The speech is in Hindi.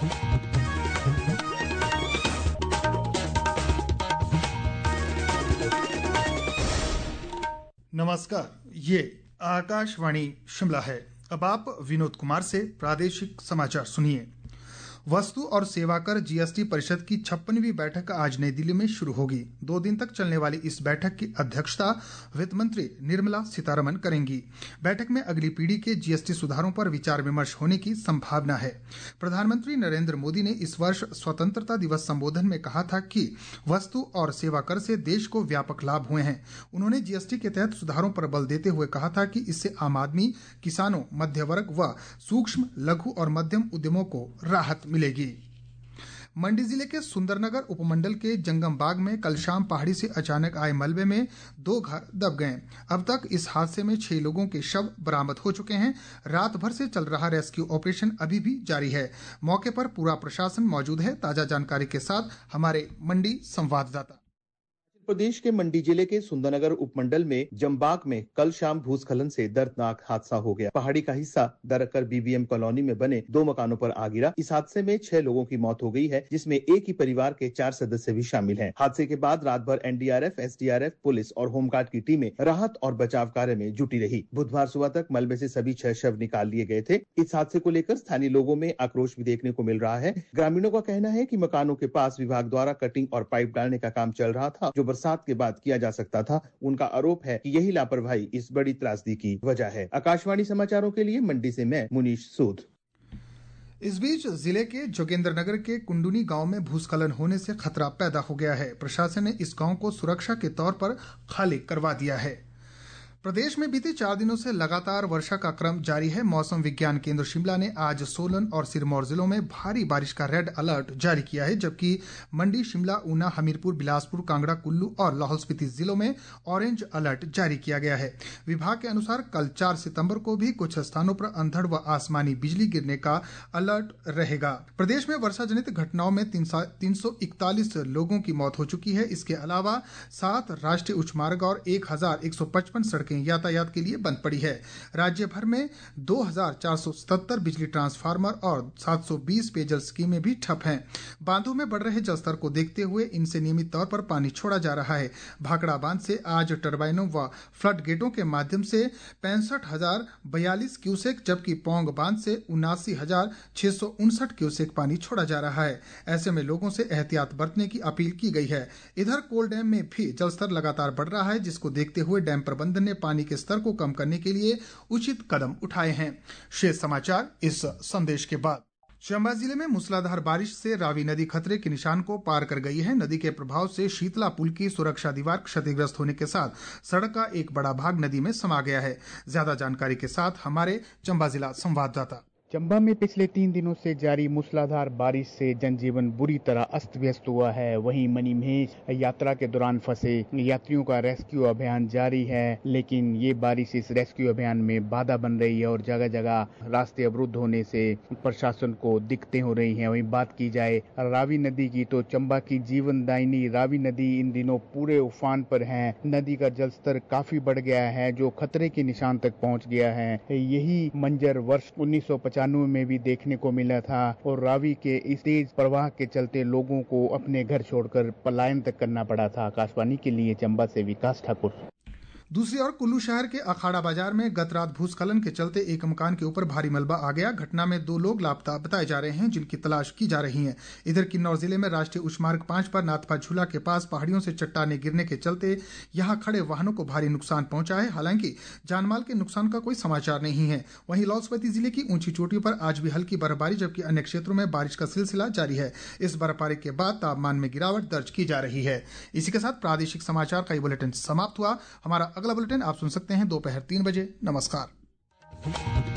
नमस्कार, ये आकाशवाणी शिमला है। अब आप विनोद कुमार से प्रादेशिक समाचार सुनिए। वस्तु और सेवा कर जीएसटी परिषद की 56वीं बैठक आज नई दिल्ली में शुरू होगी। 2 दिन तक चलने वाली इस बैठक की अध्यक्षता वित्त मंत्री निर्मला सीतारमण करेंगी। बैठक में अगली पीढ़ी के जीएसटी सुधारों पर विचार विमर्श होने की संभावना है। प्रधानमंत्री नरेंद्र मोदी ने इस वर्ष स्वतंत्रता दिवस संबोधन में कहा था कि वस्तु और सेवा कर से देश को व्यापक लाभ हुए हैं। उन्होंने जीएसटी के तहत सुधारों पर बल देते हुए कहा था कि इससे आम आदमी, किसानों, मध्य वर्ग व सूक्ष्म, लघु और मध्यम उद्यमों को राहत मिलेगी। मंडी जिले के सुंदरनगर उपमंडल के जंगम बाग में कल शाम पहाड़ी से अचानक आए मलबे में 2 घर दब गए। अब तक इस हादसे में 6 लोगों के शव बरामद हो चुके हैं। रात भर से चल रहा रेस्क्यू ऑपरेशन अभी भी जारी है। मौके पर पूरा प्रशासन मौजूद है। ताजा जानकारी के साथ हमारे मंडी संवाददाता। प्रदेश के मंडी जिले के सुंदरनगर उपमंडल में जंबाग में कल शाम भूस्खलन से दर्दनाक हादसा हो गया। पहाड़ी का हिस्सा दरकर बीबीएम कॉलोनी में बने 2 मकानों पर आ गिरा। इस हादसे में 6 लोगों की मौत हो गई है, जिसमें एक ही परिवार के 4 सदस्य भी शामिल हैं। हादसे के बाद रात भर एनडीआरएफ, एसडीआरएफ, पुलिस और होमगार्ड की टीमें राहत और बचाव कार्य में जुटी रही। बुधवार सुबह तक मलबे से सभी 6 शव निकाल लिए गए थे। इस हादसे को लेकर स्थानीय लोगों में आक्रोश भी देखने को मिल रहा है। ग्रामीणों का कहना है कि मकानों के पास विभाग द्वारा कटिंग और पाइप डालने का काम चल रहा था, जो बरसात के बाद किया जा सकता था। उनका आरोप है कि यही लापरवाही इस बड़ी त्रासदी की वजह है। आकाशवाणी समाचारों के लिए मंडी से मैं मुनीश सूद। इस बीच जिले के जोगेंद्रनगर के कुंडुनी गांव में भूस्खलन होने से खतरा पैदा हो गया है। प्रशासन ने इस गांव को सुरक्षा के तौर पर खाली करवा दिया है। प्रदेश में बीते 4 दिनों से लगातार वर्षा का क्रम जारी है। मौसम विज्ञान केंद्र शिमला ने आज सोलन और सिरमौर जिलों में भारी बारिश का रेड अलर्ट जारी किया है, जबकि मंडी, शिमला, ऊना, हमीरपुर, बिलासपुर, कांगड़ा, कुल्लू और लाहौल स्पीति जिलों में ऑरेंज अलर्ट जारी किया गया है। विभाग के अनुसार कल 4 सितंबर को भी कुछ स्थानों पर अंधड़ व आसमानी बिजली गिरने का अलर्ट रहेगा। प्रदेश में वर्षा जनित घटनाओं में 341 लोगों की मौत हो चुकी है। इसके अलावा 7 राष्ट्रीय उच्च मार्ग और 1155 सड़कें यातायात के लिए बंद पड़ी है। राज्य भर में 2477 बिजली ट्रांसफार्मर और 720 पेयजल स्कीमें भी ठप हैं। बांधों में बढ़ रहे जलस्तर को देखते हुए इनसे नियमित तौर पर पानी छोड़ा जा रहा है। भाखड़ा बांध से आज टरबाइनों व फ्लड गेटों के माध्यम से 65,042 क्यूसेक, जबकि पौंग बांध से 79,659 क्यूसेक पानी छोड़ा जा रहा है। ऐसे में लोगों से एहतियात बरतने की अपील की गई है। इधर कोल डैम में भी जलस्तर लगातार बढ़ रहा है, जिसको देखते हुए डैम प्रबंधन ने पानी के स्तर को कम करने के लिए उचित कदम उठाए हैं। शेष समाचार इस संदेश के बाद। चंबा जिले में मूसलाधार बारिश से रावी नदी खतरे के निशान को पार कर गई है। नदी के प्रभाव से शीतला पुल की सुरक्षा दीवार क्षतिग्रस्त होने के साथ सड़क का एक बड़ा भाग नदी में समा गया है। ज्यादा जानकारी के साथ हमारे चंबा जिला संवाददाता। चंबा में पिछले 3 दिनों से जारी मूसलाधार बारिश से जनजीवन बुरी तरह अस्त व्यस्त हुआ है। वहीं मणिमहेश यात्रा के दौरान फंसे यात्रियों का रेस्क्यू अभियान जारी है, लेकिन ये बारिश इस रेस्क्यू अभियान में बाधा बन रही है और जगह जगह रास्ते अवरुद्ध होने से प्रशासन को दिक्कतें हो रही हैं। वहीं बात की जाए रावी नदी की, तो चंबा की जीवनदायिनी रावी नदी इन दिनों पूरे उफान पर है। नदी का जलस्तर काफी बढ़ गया है, जो खतरे के निशान तक पहुंच गया है। यही मंजर वर्ष 1995 में भी देखने को मिला था और रावी के इस तेज प्रवाह के चलते लोगों को अपने घर छोड़कर पलायन तक करना पड़ा था। आकाशवाणी के लिए चंबा से विकास ठाकुर। दूसरी ओर कुल्लू शहर के अखाड़ा बाजार में गत रात भूस्खलन के चलते एक मकान के ऊपर भारी मलबा आ गया। घटना में 2 लोग लापता बताए जा रहे हैं, जिनकी तलाश की जा रही है। इधर किन्नौर जिले में राष्ट्रीय उच्च मार्ग 5 पर नाथपा झूला के पास पहाड़ियों से चट्टाने गिरने के चलते यहां खड़े वाहनों को भारी नुकसान पहुंचा है। हालांकि जानमाल के नुकसान का कोई समाचार नहीं है। वहीं लाहौल स्पीति जिले की ऊंची चोटियों पर आज भी हल्की बर्फबारी, जबकि अन्य क्षेत्रों में बारिश का सिलसिला जारी है। इस बर्फबारी के बाद तापमान में गिरावट दर्ज की जा रही है। इसी के साथ प्रादेशिक समाचार का ये बुलेटिन समाप्त हुआ। हमारा अगला बुलेटिन आप सुन सकते हैं दोपहर 3 बजे। नमस्कार।